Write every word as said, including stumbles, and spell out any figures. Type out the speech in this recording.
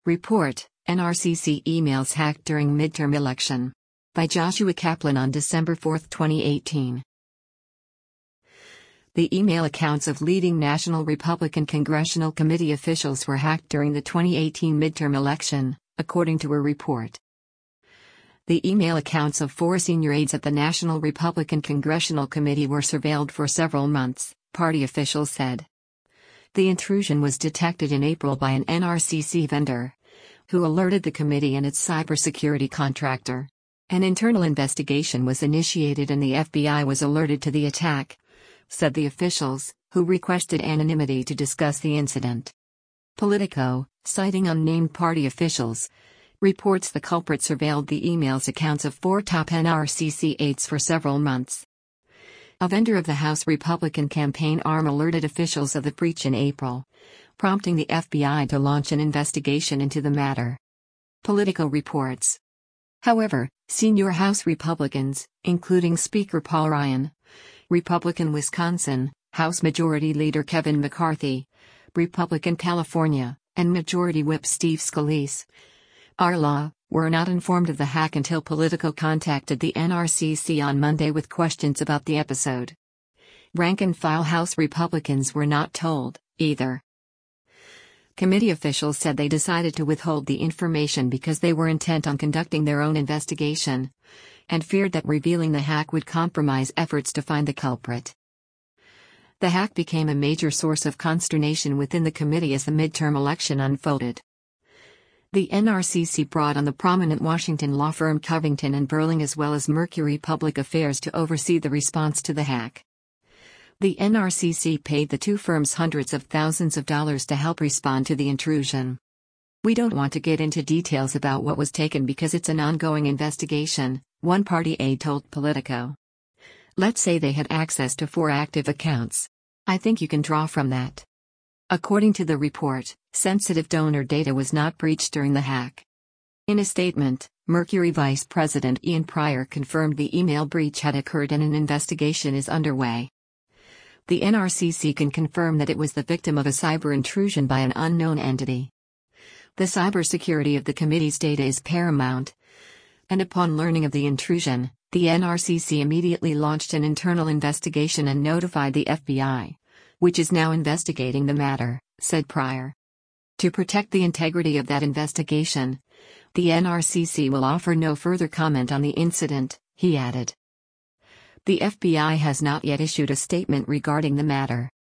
Report: N R C C emails hacked during midterm election. By Joshua Kaplan on December fourth, twenty eighteen. The email accounts of leading National Republican Congressional Committee officials were hacked during the twenty eighteen midterm election, according to a report. The email accounts of four senior aides at the National Republican Congressional Committee were surveilled for several months, party officials said. The intrusion was detected in April by an N R C C vendor, who alerted the committee and its cybersecurity contractor. An internal investigation was initiated and the F B I was alerted to the attack, said the officials, who requested anonymity to discuss the incident. Politico, citing unnamed party officials, reports the culprit surveilled the emails accounts of four top N R C C aides for several months. A vendor of the House Republican campaign arm alerted officials of the breach in April, prompting the F B I to launch an investigation into the matter. Politico reports. However, senior House Republicans, including Speaker Paul Ryan, Republican Wisconsin, House Majority Leader Kevin McCarthy, Republican California, and Majority Whip Steve Scalise, Arlaw, were not informed of the hack until Politico contacted the N R C C on Monday with questions about the episode. Rank-and-file House Republicans were not told, either. Committee officials said they decided to withhold the information because they were intent on conducting their own investigation, and feared that revealing the hack would compromise efforts to find the culprit. The hack became a major source of consternation within the committee as the midterm election unfolded. The N R C C brought on the prominent Washington law firm Covington and Burling as well as Mercury Public Affairs to oversee the response to the hack. The N R C C paid the two firms hundreds of thousands of dollars to help respond to the intrusion. "We don't want to get into details about what was taken because it's an ongoing investigation," one party aide told Politico. "Let's say they had access to four active accounts. I think you can draw from that." According to the report, sensitive donor data was not breached during the hack. In a statement, Mercury Vice President Ian Pryor confirmed the email breach had occurred and an investigation is underway. The N R C C can confirm that it was the victim of a cyber intrusion by an unknown entity. The cybersecurity of the committee's data is paramount, and upon learning of the intrusion, the N R C C immediately launched an internal investigation and notified the F B I, which is now investigating the matter, said Pryor. To protect the integrity of that investigation, the N R C C will offer no further comment on the incident, he added. The F B I has not yet issued a statement regarding the matter.